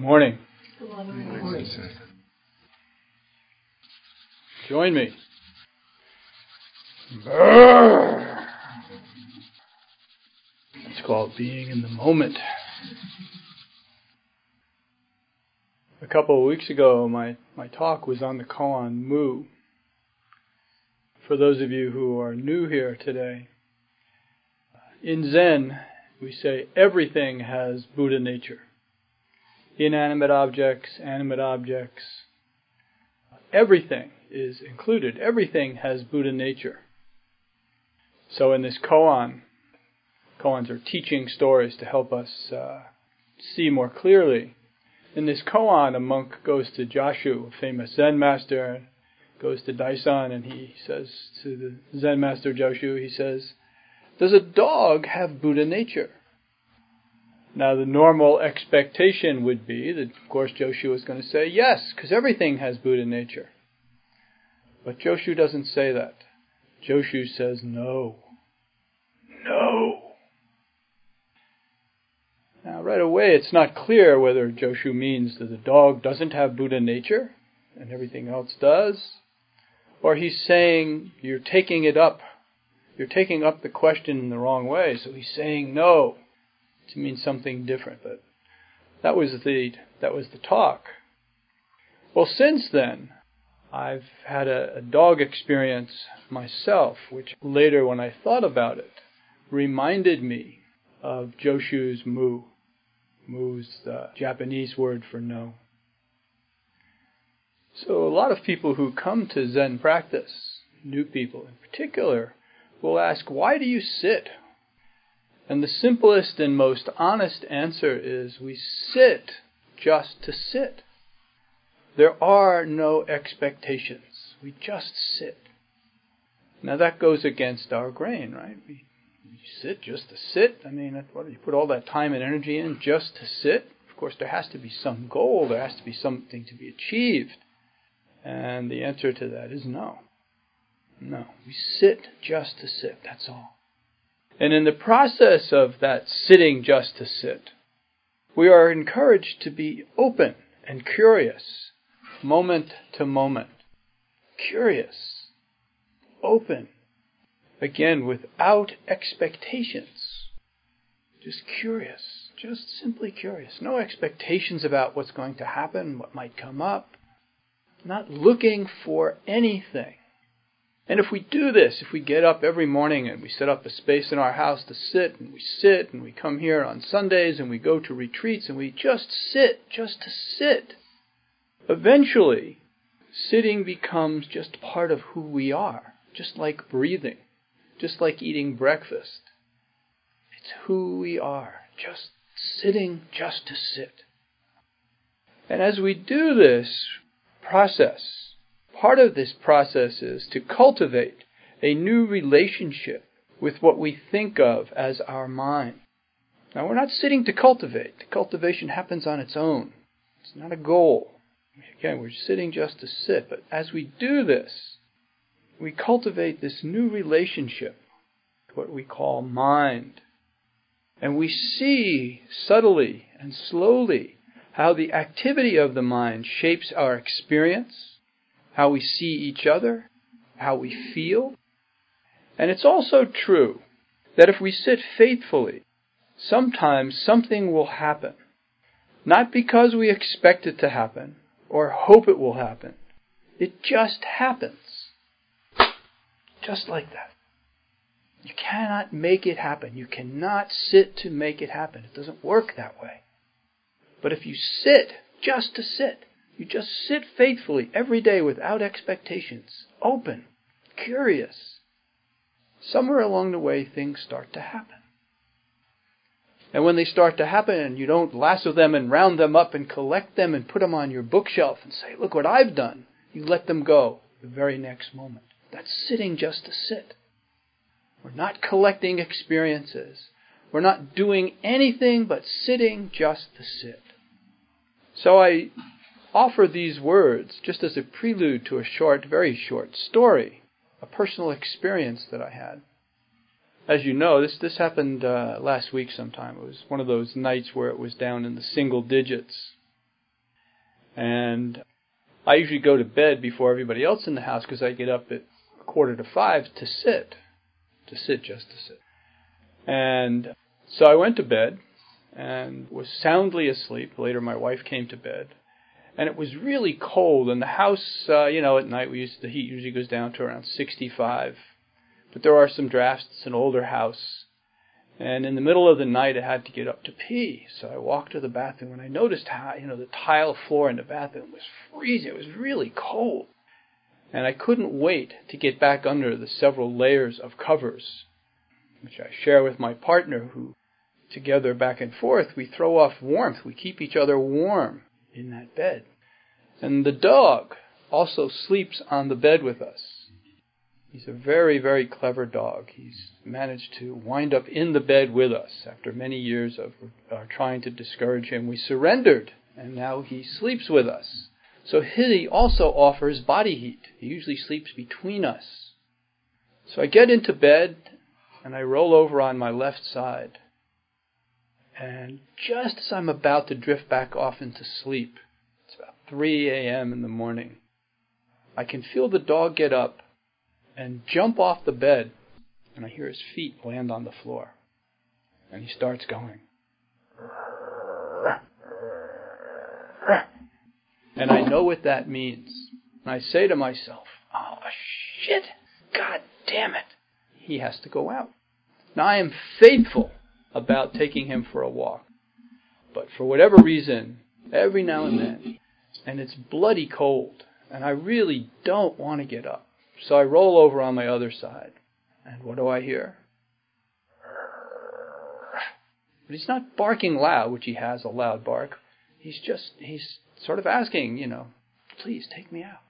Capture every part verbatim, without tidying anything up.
Morning. Good morning. Join me. Brrr. It's called being in the moment. A couple of weeks ago, my, my talk was on the koan Mu. For those of you who are new here today, in Zen, we say everything has Buddha nature. Inanimate objects, animate objects, everything is included. Everything has Buddha nature. So in this koan, koans are teaching stories to help us uh, see more clearly. In this koan, a monk goes to Jashu, a famous Zen master, goes to Daisan, and he says to the Zen master Jashu, he says, "Does a dog have Buddha nature?" Now, the normal expectation would be that, of course, Joshu is going to say yes, because everything has Buddha nature. But Joshu doesn't say that. Joshu says no. No. Now, right away, it's not clear whether Joshu means that the dog doesn't have Buddha nature and everything else does, or he's saying you're taking it up, you're taking up the question in the wrong way. So he's saying no to mean something different. But that was the that was the talk. Well, since then, I've had a, a dog experience myself, which later, when I thought about it, reminded me of Joshu's Mu. Mu's the Japanese word for no. So a lot of people who come to Zen practice, new people in particular, will ask, why do you sit? And the simplest and most honest answer is we sit just to sit. There are no expectations. We just sit. Now that goes against our grain, right? We, we sit just to sit. I mean, what, you put all that time and energy in just to sit? Of course, there has to be some goal. There has to be something to be achieved. And the answer to that is no. No. We sit just to sit. That's all. And in the process of that sitting just to sit, we are encouraged to be open and curious, moment to moment. Curious, open, again, without expectations. Just curious, just simply curious. No expectations about what's going to happen, what might come up. Not looking for anything. And if we do this, if we get up every morning and we set up a space in our house to sit, and we sit, and we come here on Sundays, and we go to retreats, and we just sit, just to sit, eventually, sitting becomes just part of who we are, just like breathing, just like eating breakfast. It's who we are, just sitting, just to sit. And as we do this process, part of this process is to cultivate a new relationship with what we think of as our mind. Now, we're not sitting to cultivate. The cultivation happens on its own. It's not a goal. Again, we're sitting just to sit. But as we do this, we cultivate this new relationship, what we call mind. And we see subtly and slowly how the activity of the mind shapes our experience, how we see each other, how we feel. And it's also true that if we sit faithfully, sometimes something will happen. Not because we expect it to happen or hope it will happen. It just happens. Just like that. You cannot make it happen. You cannot sit to make it happen. It doesn't work that way. But if you sit just to sit, you just sit faithfully every day without expectations, open, curious. Somewhere along the way, things start to happen. And when they start to happen, you don't lasso them and round them up and collect them and put them on your bookshelf and say, look what I've done. You let them go the very next moment. That's sitting just to sit. We're not collecting experiences. We're not doing anything but sitting just to sit. So I offer these words just as a prelude to a short, very short story, a personal experience that I had. As you know, this this happened uh, last week sometime. It was one of those nights where it was down in the single digits. And I usually go to bed before everybody else in the house because I get up at quarter to five to sit. To sit, just to sit. And so I went to bed and was soundly asleep. Later my wife came to bed. And it was really cold. And the house, uh, you know, at night we used the heat usually goes down to around sixty-five. But there are some drafts. It's an older house. And in the middle of the night, I had to get up to pee. So I walked to the bathroom, and I noticed how, you know, the tile floor in the bathroom was freezing. It was really cold. And I couldn't wait to get back under the several layers of covers, which I share with my partner, who, together back and forth, we throw off warmth. We keep each other warm in that bed. And the dog also sleeps on the bed with us. He's a very, very clever dog. He's managed to wind up in the bed with us. After many years of uh, trying to discourage him, we surrendered, and now he sleeps with us. So he also offers body heat. He usually sleeps between us. So I get into bed, and I roll over on my left side. And just as I'm about to drift back off into sleep, it's about three a.m. in the morning, I can feel the dog get up and jump off the bed, and I hear his feet land on the floor. And he starts going. And I know what that means. And I say to myself, oh, shit, God damn it. He has to go out. Now, I am faithful about taking him for a walk. But for whatever reason, every now and then, and it's bloody cold, and I really don't want to get up. So I roll over on my other side. And what do I hear? But he's not barking loud, which he has a loud bark. He's just, he's sort of asking, you know, please take me out.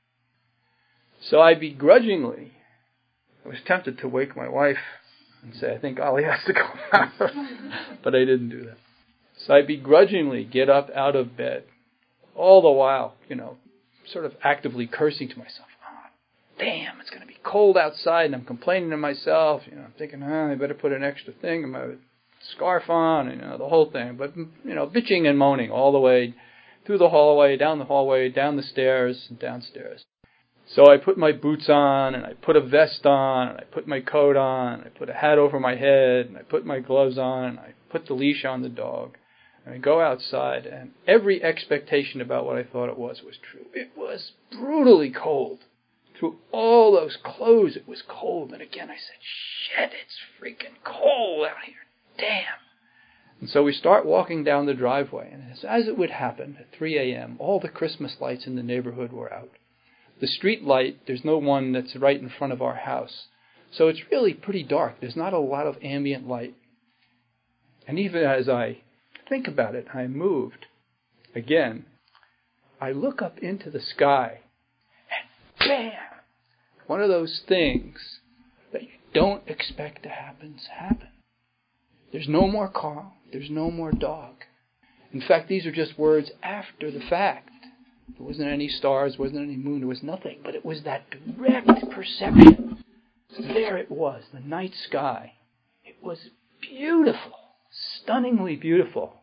So I begrudgingly, I was tempted to wake my wife and say, I think Ollie has to go out. But I didn't do that. So I begrudgingly get up out of bed, all the while, you know, sort of actively cursing to myself. Damn, it's going to be cold outside, and I'm complaining to myself. You know, I'm thinking, oh, I better put an extra thing in my scarf on, and, you know, the whole thing. But, you know, bitching and moaning all the way through the hallway, down the hallway, down the stairs, and downstairs. So I put my boots on, and I put a vest on, and I put my coat on, and I put a hat over my head, and I put my gloves on, and I put the leash on the dog. And I go outside, and every expectation about what I thought it was was true. It was brutally cold. Through all those clothes, it was cold. And again, I said, shit, it's freaking cold out here. Damn. And so we start walking down the driveway. And as, as it would happen, at three a.m., all the Christmas lights in the neighborhood were out. The street light, there's no one that's right in front of our house. So it's really pretty dark. There's not a lot of ambient light. And even as I think about it, I moved. Again, I look up into the sky. And bam! One of those things that you don't expect to happen happen. There's no more Carl. There's no more dog. In fact, these are just words after the fact. There wasn't any stars, wasn't any moon, there was nothing. But it was that direct perception. There it was, the night sky. It was beautiful, stunningly beautiful.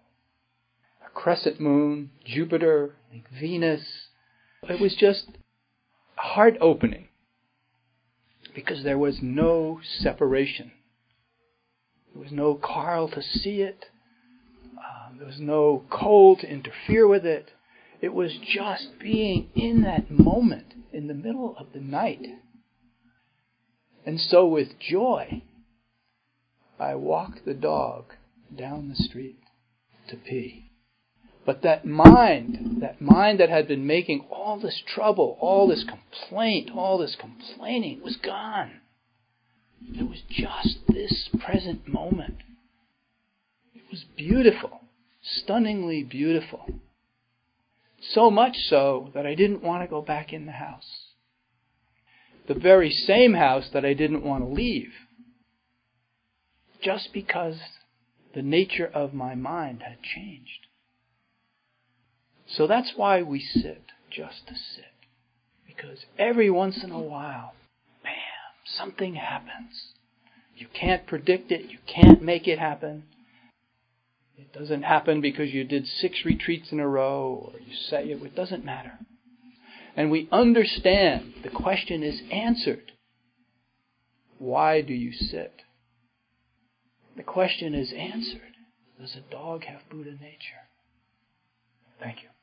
A crescent moon, Jupiter, like Venus. It was just heart-opening. Because there was no separation. There was no Carl to see it. Uh, there was no cold to interfere with it. It was just being in that moment, in the middle of the night. And so with joy, I walked the dog down the street to pee. But that mind, that mind that had been making all this trouble, all this complaint, all this complaining was gone. It was just this present moment. It was beautiful, stunningly beautiful. So much so that I didn't want to go back in the house. The very same house that I didn't want to leave. Just because the nature of my mind had changed. So that's why we sit, just to sit. Because every once in a while, bam, something happens. You can't predict it. You can't make it happen. It doesn't happen because you did six retreats in a row or you sat. It doesn't matter. And we understand the question is answered. Why do you sit? The question is answered. Does a dog have Buddha nature? Thank you.